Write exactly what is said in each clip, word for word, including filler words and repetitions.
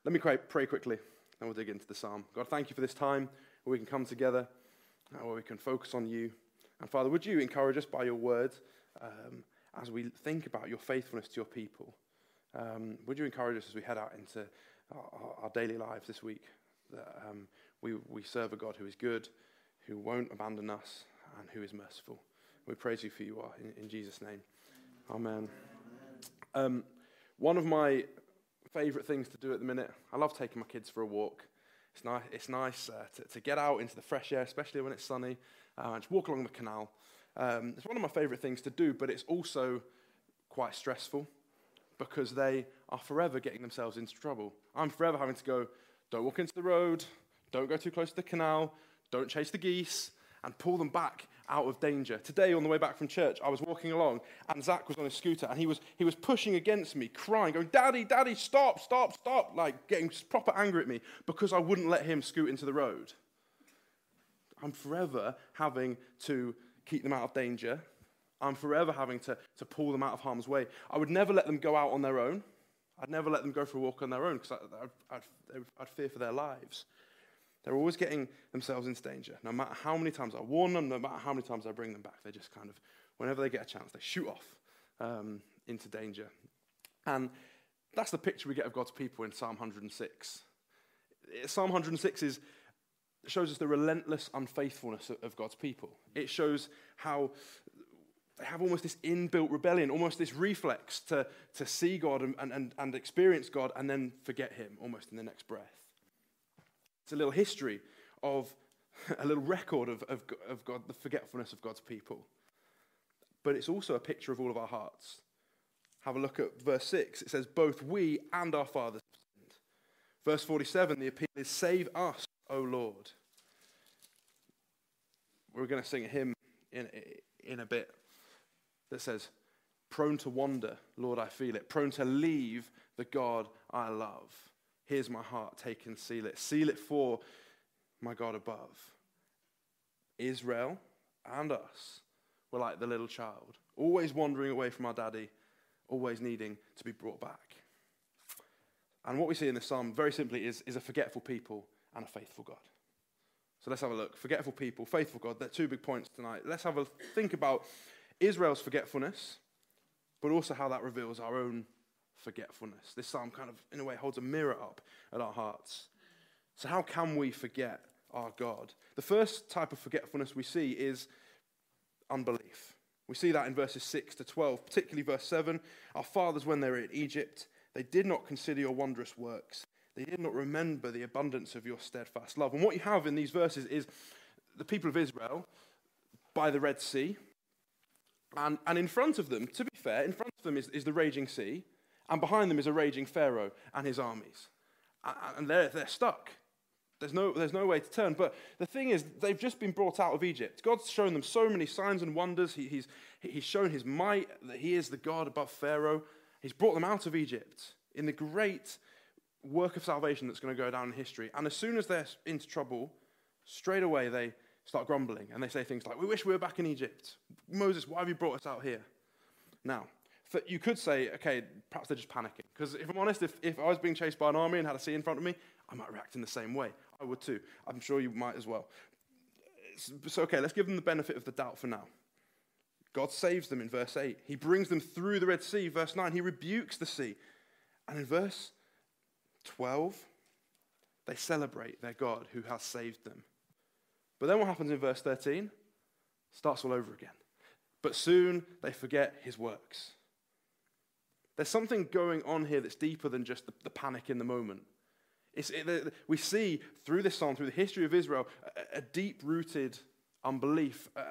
Let me pray, pray quickly, and we'll dig into the psalm. God, thank you for this time where we can come together, uh, where we can focus on you. And Father, would you encourage us by your word um, as we think about your faithfulness to your people? Um, would you encourage us as we head out into our, our daily lives this week, that um, we, we serve a God who is good, who won't abandon us, and who is merciful. We praise you for you are, in, in Jesus' name. Amen. Um, one of my favourite things to do at the minute, I love taking my kids for a walk. It's nice, it's nice uh, to, to get out into the fresh air, especially when it's sunny, uh, and just walk along the canal. Um, it's one of my favourite things to do, but it's also quite stressful because they are forever getting themselves into trouble. I'm forever having to go, don't walk into the road, don't go too close to the canal, don't chase the geese, and pull them back out of danger. Today, on the way back from church, I was walking along, and Zach was on his scooter, and he was he was pushing against me, crying, going, Daddy, Daddy, stop, stop, stop, like getting proper angry at me because I wouldn't let him scoot into the road. I'm forever having to keep them out of danger. I'm forever having to, to pull them out of harm's way. I would never let them go out on their own. I'd never let them go for a walk on their own because I'd, I'd, I'd fear for their lives. They're always getting themselves into danger. No matter how many times I warn them, no matter how many times I bring them back, they just kind of, whenever they get a chance, they shoot off um, into danger. And that's the picture we get of God's people in Psalm one hundred six. Psalm one hundred six is, shows us the relentless unfaithfulness of God's people. It shows how they have almost this inbuilt rebellion, almost this reflex to, to see God and, and, and experience God and then forget him almost in the next breath. It's a little history of, a little record of, of, of God, the forgetfulness of God's people. But it's also a picture of all of our hearts. Have a look at verse six. It says, both we and our fathers sinned. Verse forty-seven, the appeal is, save us, O Lord. We're going to sing a hymn in, in a bit that says, prone to wander, Lord, I feel it. Prone to leave the God I love. Here's my heart, take and seal it. Seal it for my God above. Israel and us were like the little child, always wandering away from our daddy, always needing to be brought back. And what we see in this psalm, very simply, is, is a forgetful people and a faithful God. So let's have a look. Forgetful people, faithful God, they're two big points tonight. Let's have a think about Israel's forgetfulness, but also how that reveals our own forgetfulness. This psalm kind of, in a way, holds a mirror up at our hearts. So how can we forget our God? The first type of forgetfulness we see is unbelief. We see that in verses six to twelve, particularly verse seven. Our fathers, when they were in Egypt, they did not consider your wondrous works. They did not remember the abundance of your steadfast love. And what you have in these verses is the people of Israel by the Red Sea. And, and in front of them, to be fair, in front of them is, is the raging sea. And behind them is a raging Pharaoh and his armies. And they're, they're stuck. There's no, there's no way to turn. But the thing is, they've just been brought out of Egypt. God's shown them so many signs and wonders. He, he's, he's shown his might, that he is the God above Pharaoh. He's brought them out of Egypt in the great work of salvation that's going to go down in history. And as soon as they're into trouble, straight away they start grumbling. And they say things like, we wish we were back in Egypt. Moses, why have you brought us out here? Now, you could say, okay, perhaps they're just panicking. Because if I'm honest, if, if I was being chased by an army and had a sea in front of me, I might react in the same way. I would too. I'm sure you might as well. So, okay, let's give them the benefit of the doubt for now. God saves them in verse eight. He brings them through the Red Sea. Verse nine, he rebukes the sea. And in verse twelve, they celebrate their God who has saved them. But then what happens in verse thirteen? Starts all over again. But soon they forget his works. There's something going on here that's deeper than just the, the panic in the moment. It's, it, we see through this psalm, through the history of Israel, a, a deep-rooted unbelief. Uh,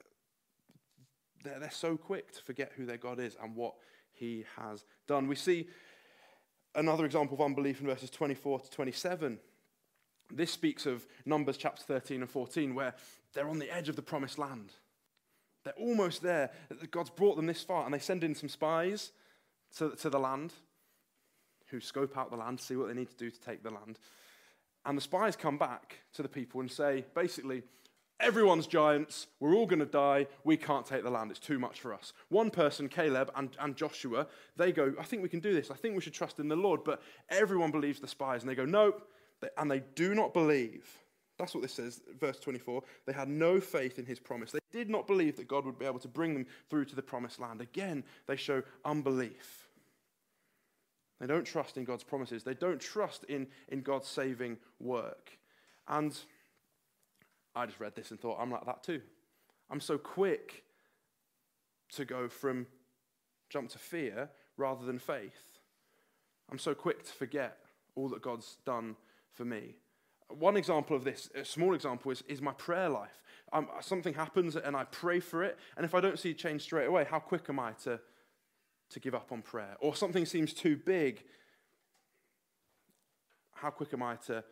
they're, they're so quick to forget who their God is and what he has done. We see another example of unbelief in verses twenty-four to twenty-seven. This speaks of Numbers chapter thirteen and fourteen, where they're on the edge of the promised land. They're almost there. God's brought them this far, and they send in some spies to, to the land, who scope out the land, see what they need to do to take the land. And the spies come back to the people and say, basically, Everyone's giants. We're all going to die. We can't take the land. It's too much for us. One person, Caleb and, and Joshua, they go, I think we can do this. I think we should trust in the Lord. But everyone believes the spies. And they go, nope. And they do not believe. That's what this says, verse twenty-four. They had no faith in his promise. They did not believe that God would be able to bring them through to the promised land. Again, they show unbelief. They don't trust in God's promises. They don't trust in, in God's saving work. And I just read this and thought, I'm like that too. I'm so quick to go from jump to fear rather than faith. I'm so quick to forget all that God's done for me. One example of this, a small example, is, is my prayer life. Um, something happens and I pray for it, and if I don't see change straight away, how quick am I to, to give up on prayer? Or something seems too big, how quick am I to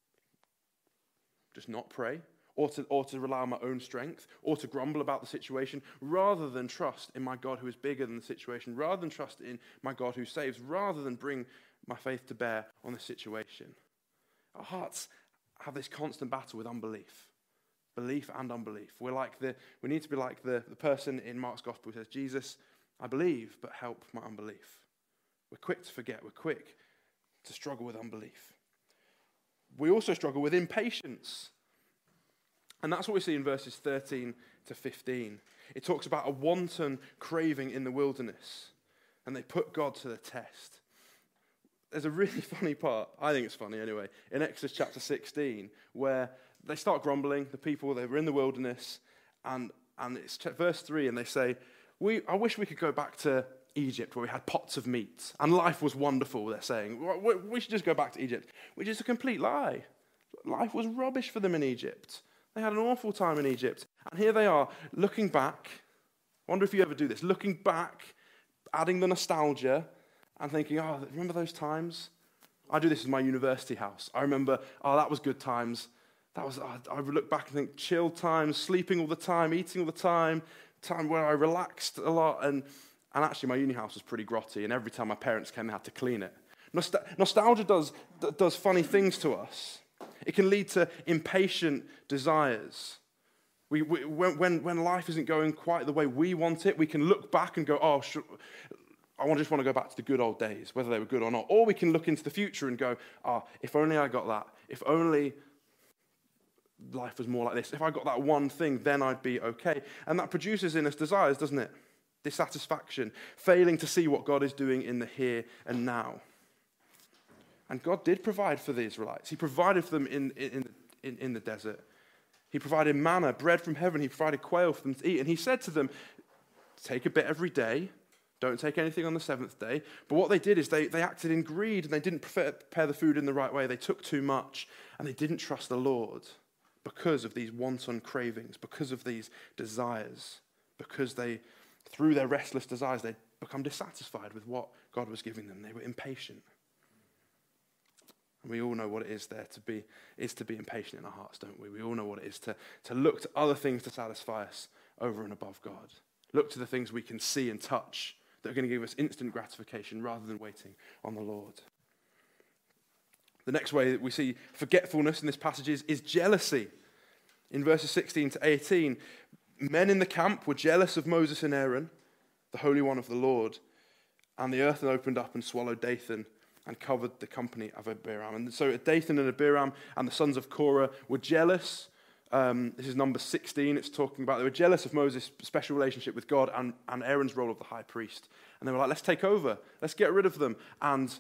just not pray? Or to, or to rely on my own strength, or to grumble about the situation, rather than trust in my God who is bigger than the situation, rather than trust in my God who saves, rather than bring my faith to bear on the situation. Our hearts have this constant battle with unbelief. Belief and unbelief. We're like the, we need to be like the, the person in Mark's gospel who says, Jesus, I believe, but help my unbelief. We're quick to forget. We're quick to struggle with unbelief. We also struggle with impatience. And that's what we see in verses thirteen to fifteen. It talks about a wanton craving in the wilderness. And they put God to the test. There's a really funny part, I think it's funny anyway, in Exodus chapter sixteen, where they start grumbling, the people, they were in the wilderness, and, and it's verse three, and they say, "We I wish we could go back to Egypt where we had pots of meat, and life was wonderful," they're saying. We should just go back to Egypt, which is a complete lie. Life was rubbish for them in Egypt. They had an awful time in Egypt. And here they are, looking back. I wonder if you ever do this. Looking back, adding the nostalgia, and thinking, oh, remember those times? I do this in my university house. I remember, oh, that was good times. That was. I, I look back and think, chill times, sleeping all the time, eating all the time, time where I relaxed a lot. And, and actually, my uni house was pretty grotty, and every time my parents came, they had to clean it. Nostal- nostalgia does, does funny things to us. It can lead to impatient desires. We, we, when, when life isn't going quite the way we want it, we can look back and go, oh, sh- I just want to go back to the good old days, whether they were good or not. Or we can look into the future and go, oh, if only I got that. If only life was more like this. If I got that one thing, then I'd be okay. And that produces in us desires, doesn't it? Dissatisfaction, failing to see what God is doing in the here and now. And God did provide for the Israelites. He provided for them in, in, in, in the desert. He provided manna, bread from heaven. He provided quail for them to eat. And he said to them, take a bit every day. Don't take anything on the seventh day. But what they did is they, they acted in greed, and they didn't prepare the food in the right way. They took too much, and they didn't trust the Lord because of these wanton cravings, because of these desires, because they, through their restless desires, they'd become dissatisfied with what God was giving them. They were impatient. And we all know what it is there to be, is to be impatient in our hearts, don't we? We all know what it is to, to look to other things to satisfy us over and above God. Look to the things we can see and touch that are going to give us instant gratification rather than waiting on the Lord. The next way that we see forgetfulness in this passage is, is jealousy. In verses sixteen to eighteen, men in the camp were jealous of Moses and Aaron, the Holy One of the Lord, and the earth opened up and swallowed Dathan and covered the company of Abiram. And so Dathan and Abiram and the sons of Korah were jealous. Um, this is number sixteen. It's talking about they were jealous of Moses' special relationship with God and, and Aaron's role of the high priest. And they were like, let's take over. Let's get rid of them. And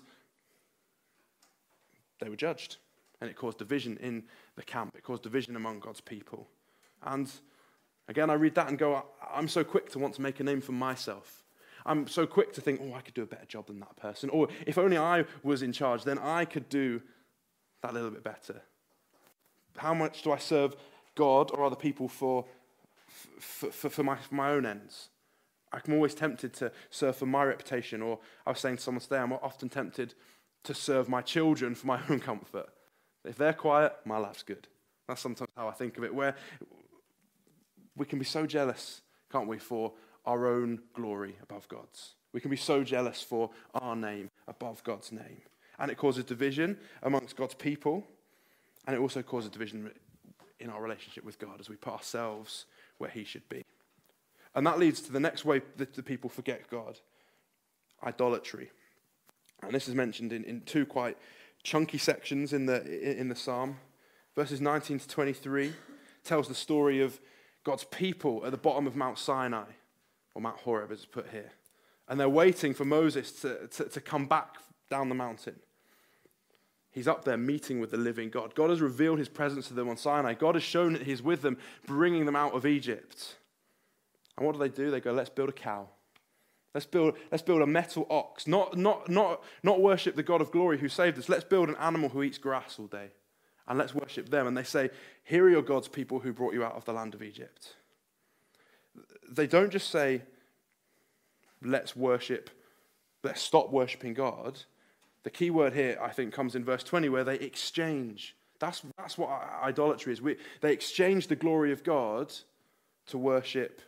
they were judged. And it caused division in the camp. It caused division among God's people. And again, I read that and go, I'm so quick to want to make a name for myself. I'm so quick to think, oh, I could do a better job than that person. Or if only I was in charge, then I could do that little bit better. How much do I serve God or other people for, for, for, for, my, for my own ends? I'm always tempted to serve for my reputation. Or I was saying to someone today, I'm often tempted to serve my children for my own comfort. If they're quiet, my life's good. That's sometimes how I think of it, where we can be so jealous, can't we, for our own glory above God's. We can be so jealous for our name above God's name. And it causes division amongst God's people, and it also causes division in our relationship with God, as we put ourselves where he should be. And that leads to the next way that the people forget God: idolatry. And this is mentioned in, in two quite chunky sections in the in the psalm. Verses nineteen to twenty-three tells the story of God's people at the bottom of Mount Sinai, or Mount Horeb as it's put here. And they're waiting for Moses to, to, to come back down the mountain. He's up there meeting with the living God. God has revealed his presence to them on Sinai. God has shown that he's with them, bringing them out of Egypt. And what do they do? They go, let's build a cow. Let's build, let's build a metal ox. Not, not, not, not worship the God of glory who saved us. Let's build an animal who eats grass all day. And let's worship them. And they say, here are your God's people who brought you out of the land of Egypt. They don't just say, let's worship, let's stop worshiping God. The key word here, I think, comes in verse twenty, where they exchange. That's, that's what idolatry is. We, they exchange the glory of God to worship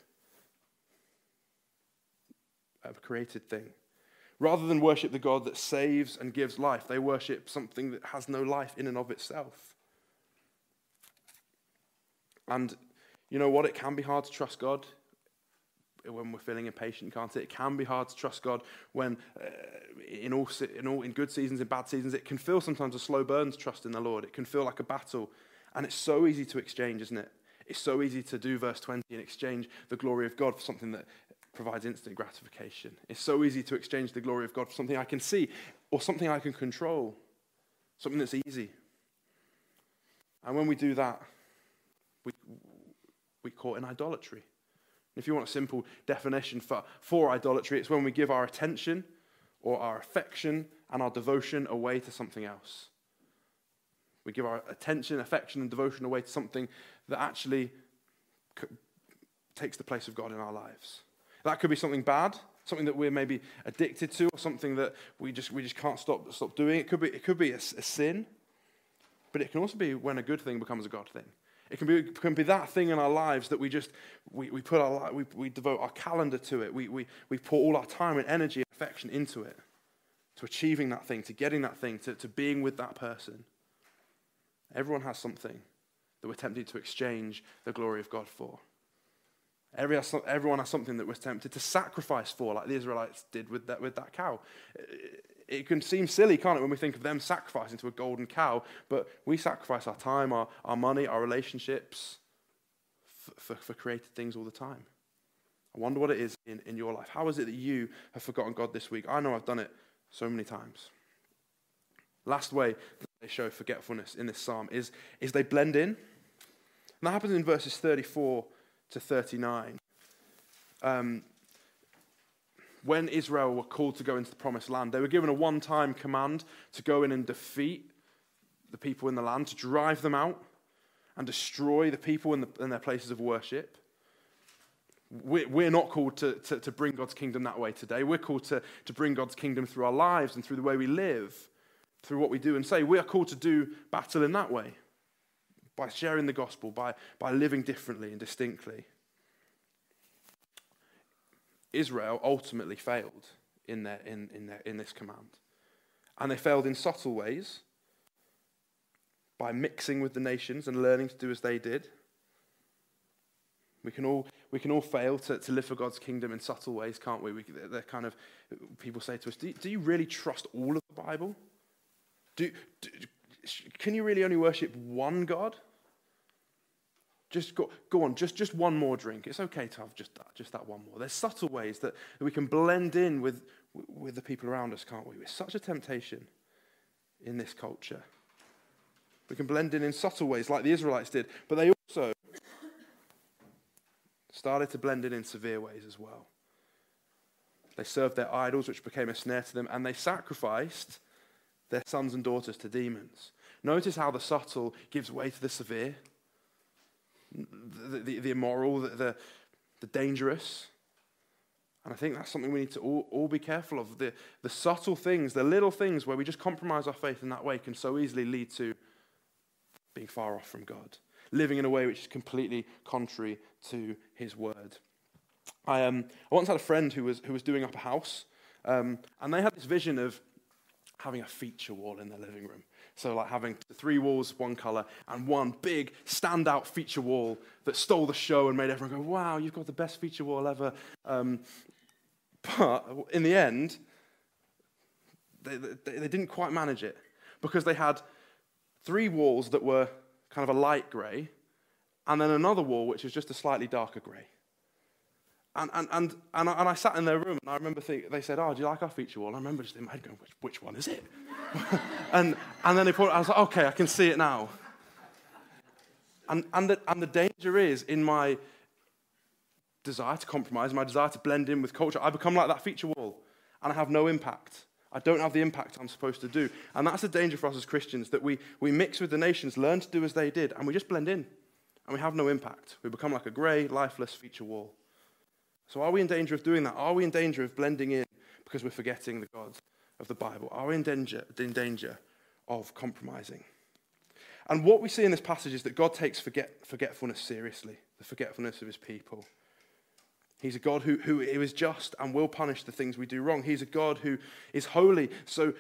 a created thing. Rather than worship the God that saves and gives life, they worship something that has no life in and of itself. And you know what? It can be hard to trust God when we're feeling impatient, can't it? It can be hard to trust God when, uh, in all in all in good seasons, in bad seasons, it can feel sometimes a slow burn to trust in the Lord. It can feel like a battle, and it's so easy to exchange, isn't it? It's so easy to do verse twenty and exchange the glory of God for something that provides instant gratification. It's so easy to exchange the glory of God for something I can see or something I can control, something that's easy. And when we do that, we we caught in idolatry. If you want a simple definition for, for idolatry, it's when we give our attention or our affection and our devotion away to something else. We give our attention, affection, and devotion away to something that actually c- takes the place of God in our lives. That could be something bad, something that we're maybe addicted to, or something that we just we just can't stop stop doing. It could be it could be a, a sin, but it can also be when a good thing becomes a God thing. It can be it can be that thing in our lives that we just we, we put our we we devote our calendar to it. We we we pour all our time and energy and affection into it, to achieving that thing, to getting that thing, to, to being with that person. Everyone has something that we're tempted to exchange the glory of God for. Every, everyone has something that we're tempted to sacrifice for, like the Israelites did with that with that cow. It, it can seem silly, can't it, when we think of them sacrificing to a golden cow, but we sacrifice our time, our, our money, our relationships for, for, for created things all the time. I wonder what it is in, in your life. How is it that you have forgotten God this week? I know I've done it so many times. Last way that they show forgetfulness in this psalm is, is they blend in. And that happens in verses thirty-four to thirty-nine. Um, when Israel were called to go into the promised land, they were given a one-time command to go in and defeat the people in the land, to drive them out and destroy the people in, the, in their places of worship. We're, we're not called to, to, to bring God's kingdom that way today. We're called to, to bring God's kingdom through our lives and through the way we live, through what we do and say. We are called to do battle in that way, by sharing the gospel, by, by living differently and distinctly. Israel ultimately failed in their in, in their in this command. And they failed in subtle ways, by mixing with the nations and learning to do as they did. We can all we can all fail to, to live for God's kingdom in subtle ways, can't we? we they're kind of, people say to us, do, do you really trust all of the Bible? Do, do Can you really only worship one God? Just go, go on, just, just one more drink. It's okay to have just that, just that one more. There's subtle ways that, that we can blend in with, with the people around us, can't we? It's such a temptation in this culture. We can blend in in subtle ways like the Israelites did, but they also started to blend in in severe ways as well. They served their idols, which became a snare to them, and they sacrificed their sons and daughters to demons. Notice how the subtle gives way to the severe, the, the, the immoral, the, the, the dangerous. And I think that's something we need to all, all be careful of. The, the subtle things, the little things where we just compromise our faith in that way can so easily lead to being far off from God, living in a way which is completely contrary to his word. I um I once had a friend who was who was doing up a house, um, and they had this vision of having a feature wall in their living room. So like having three walls, one color, and one big standout feature wall that stole the show and made everyone go, wow, you've got the best feature wall ever. Um, but in the end, they, they, they didn't quite manage it because they had three walls that were kind of a light grey and then another wall which was just a slightly darker grey. And and and and I, and I sat in their room, and I remember think, they said, "Oh, do you like our feature wall?" And I remember just in my head going, "Which, which one is it?" and and then they put, I was like, "Okay, I can see it now." And and the and the danger is in my desire to compromise, my desire to blend in with culture, I become like that feature wall, and I have no impact. I don't have the impact I'm supposed to do, and that's the danger for us as Christians, that we we mix with the nations, learn to do as they did, and we just blend in, and we have no impact. We become like a grey, lifeless feature wall. So are we in danger of doing that? Are we in danger of blending in because we're forgetting the God of the Bible? Are we in danger, in danger of compromising? And what we see in this passage is that God takes forget, forgetfulness seriously, the forgetfulness of his people. He's a God who, who is just and will punish the things we do wrong. He's a God who is holy, so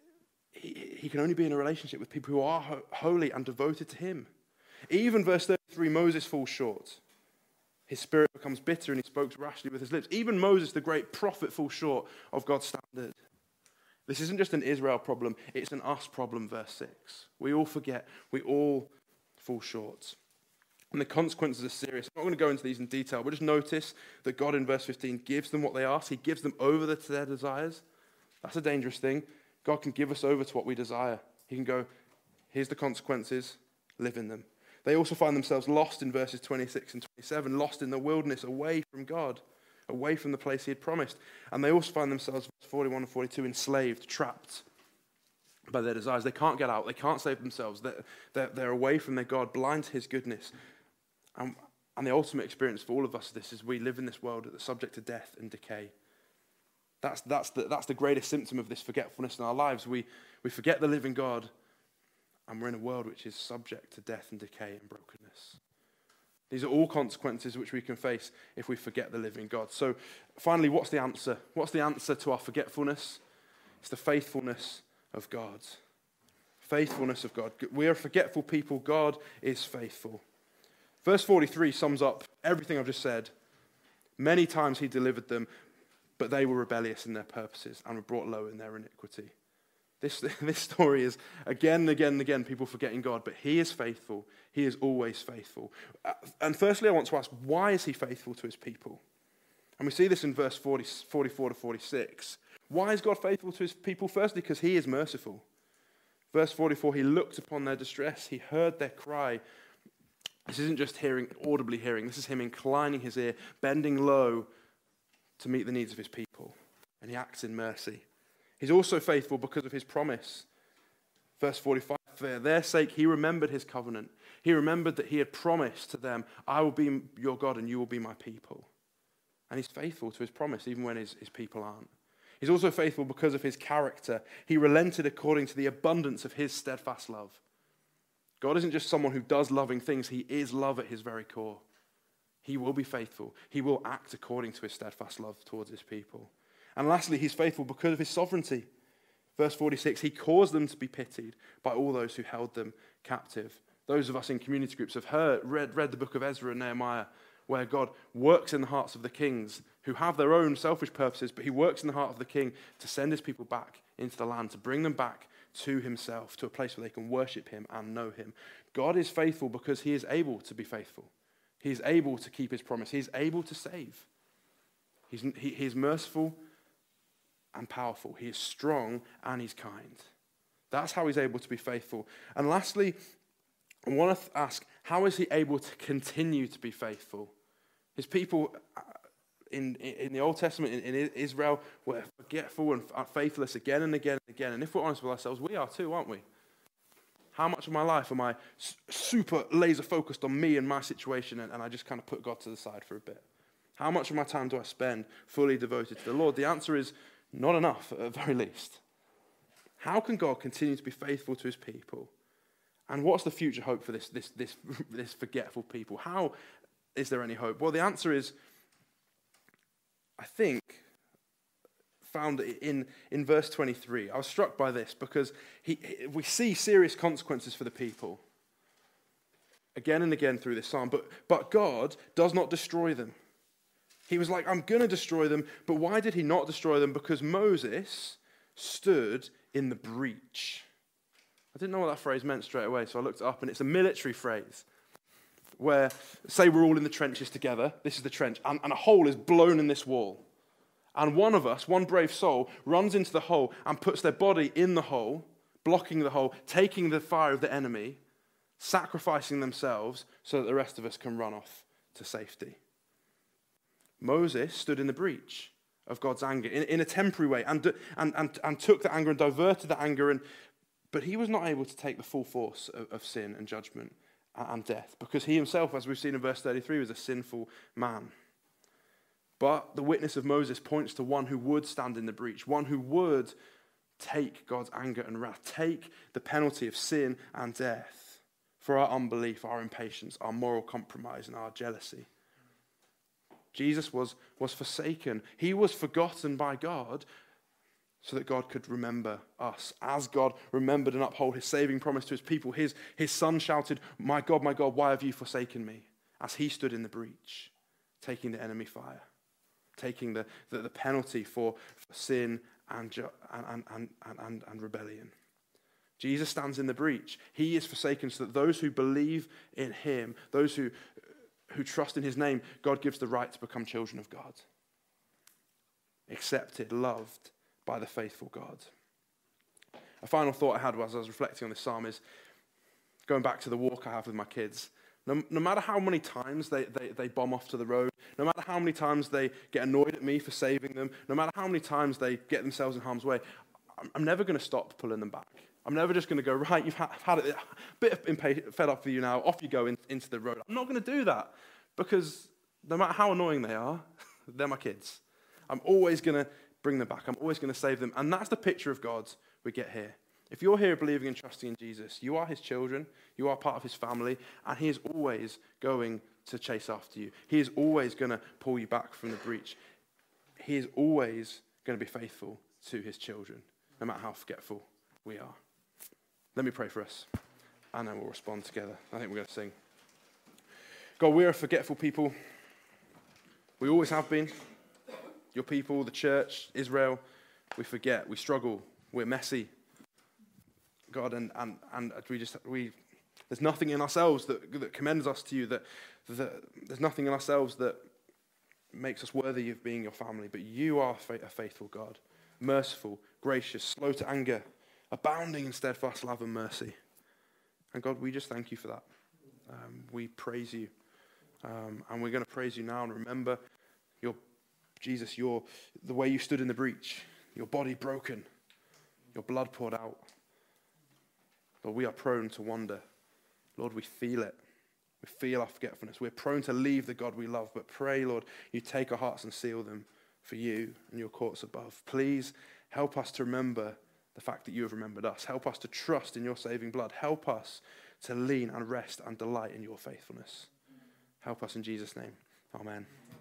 he, he can only be in a relationship with people who are ho- holy and devoted to him. Even verse thirty-three, Moses falls short. His spirit becomes bitter and he spoke rashly with his lips. Even Moses, the great prophet, falls short of God's standard. This isn't just an Israel problem, it's an us problem, verse six. We all forget, we all fall short. And the consequences are serious. I'm not going to go into these in detail, but just notice that God in verse fifteen gives them what they ask. He gives them over to their desires. That's a dangerous thing. God can give us over to what we desire. He can go, here's the consequences, live in them. They also find themselves lost in verses twenty-six and twenty-seven, lost in the wilderness, away from God, away from the place he had promised. And they also find themselves, verse forty-one and forty-two, enslaved, trapped by their desires. They can't get out. They can't save themselves. They're, they're, they're away from their God, blind to his goodness. And, and the ultimate experience for all of us of this is we live in this world that's subject to death and decay. That's, that's, the, that's the greatest symptom of this forgetfulness in our lives. We, we forget the living God, and we're in a world which is subject to death and decay and brokenness. These are all consequences which we can face if we forget the living God. So finally, what's the answer? What's the answer to our forgetfulness? It's the faithfulness of God. Faithfulness of God. We are a forgetful people. God is faithful. Verse forty-three sums up everything I've just said. Many times he delivered them, but they were rebellious in their purposes and were brought low in their iniquity. This, this story is again and again and again people forgetting God, but he is faithful. He is always faithful. Uh, and firstly, I want to ask, why is he faithful to his people? And we see this in verse forty, forty-four to forty-six. Why is God faithful to his people? Firstly, because he is merciful. Verse forty-four, he looked upon their distress. He heard their cry. This isn't just hearing, audibly hearing. This is him inclining his ear, bending low to meet the needs of his people. And he acts in mercy. He's also faithful because of his promise. Verse forty-five, for their sake he remembered his covenant. He remembered that he had promised to them, I will be your God and you will be my people. And he's faithful to his promise even when his, his people aren't. He's also faithful because of his character. He relented according to the abundance of his steadfast love. God isn't just someone who does loving things. He is love at his very core. He will be faithful. He will act according to his steadfast love towards his people. And lastly, he's faithful because of his sovereignty. Verse forty-six, he caused them to be pitied by all those who held them captive. Those of us in community groups have heard, read, read the book of Ezra and Nehemiah, where God works in the hearts of the kings who have their own selfish purposes, but he works in the heart of the king to send his people back into the land, to bring them back to himself, to a place where they can worship him and know him. God is faithful because he is able to be faithful. He is able to keep his promise. He is able to save. He's, he, he is merciful and powerful. He is strong and he's kind. That's how he's able to be faithful. And lastly, I want to ask, how is he able to continue to be faithful? His people in, in the Old Testament, in, in Israel, were forgetful and faithless again and again and again. And if we're honest with ourselves, we are too, aren't we? How much of my life am I super laser focused on me and my situation, and, and I just kind of put God to the side for a bit? How much of my time do I spend fully devoted to the Lord? The answer is not enough, at the very least. How can God continue to be faithful to his people? And what's the future hope for this, this, this, this forgetful people? How is there any hope? Well, the answer is, I think, found in, in verse twenty-three. I was struck by this because he, we see serious consequences for the people again and again through this psalm, but, but God does not destroy them. He was like, I'm going to destroy them, but why did he not destroy them? Because Moses stood in the breach. I didn't know what that phrase meant straight away, so I looked it up, and it's a military phrase where, say we're all in the trenches together, this is the trench, and, and a hole is blown in this wall. And one of us, one brave soul, runs into the hole and puts their body in the hole, blocking the hole, taking the fire of the enemy, sacrificing themselves so that the rest of us can run off to safety. Moses stood in the breach of God's anger in, in a temporary way and, and, and, and took the anger and diverted the anger, and, but he was not able to take the full force of, of sin and judgment and death because he himself, as we've seen in verse thirty-three, was a sinful man. But the witness of Moses points to one who would stand in the breach, one who would take God's anger and wrath, take the penalty of sin and death for our unbelief, our impatience, our moral compromise, and our jealousy. Jesus was, was forsaken. He was forgotten by God so that God could remember us. As God remembered and upheld his saving promise to his people, his, his son shouted, "My God, my God, why have you forsaken me?" As he stood in the breach, taking the enemy fire, taking the, the, the penalty for, for sin and, ju- and, and, and, and, and rebellion. Jesus stands in the breach. He is forsaken so that those who believe in him, those who, who trust in his name, God gives the right to become children of God. Accepted, loved by the faithful God. A final thought I had as I was reflecting on this psalm is going back to the walk I have with my kids. No, no matter how many times they, they, they bomb off to the road, no matter how many times they get annoyed at me for saving them, no matter how many times they get themselves in harm's way, I'm, I'm never going to stop pulling them back. I'm never just going to go, right, you've had, had it, a bit of impatient, fed up for you now, off you go in, into the road. I'm not going to do that because no matter how annoying they are, they're my kids. I'm always going to bring them back. I'm always going to save them. And that's the picture of God we get here. If you're here believing and trusting in Jesus, you are his children, you are part of his family, and he is always going to chase after you. He is always going to pull you back from the breach. He is always going to be faithful to his children, no matter how forgetful we are. Let me pray for us, and then we'll respond together. I think we're going to sing. God, we are a forgetful people. We always have been. Your people, the church, Israel, we forget, we struggle, we're messy. God, and and, and we just, we, there's nothing in ourselves that, that commends us to you, that, that there's nothing in ourselves that makes us worthy of being your family, but you are a faithful God, merciful, gracious, slow to anger, abounding in steadfast love and mercy. And God, we just thank you for that. Um, we praise you. Um, and we're going to praise you now and remember your, Jesus, your, the way you stood in the breach, your body broken, your blood poured out. Lord, we are prone to wander. Lord, we feel it. We feel our forgetfulness. We're prone to leave the God we love, but pray, Lord, you take our hearts and seal them for you and your courts above. Please help us to remember the fact that you have remembered us. Help us to trust in your saving blood. Help us to lean and rest and delight in your faithfulness. Help us in Jesus' name. Amen.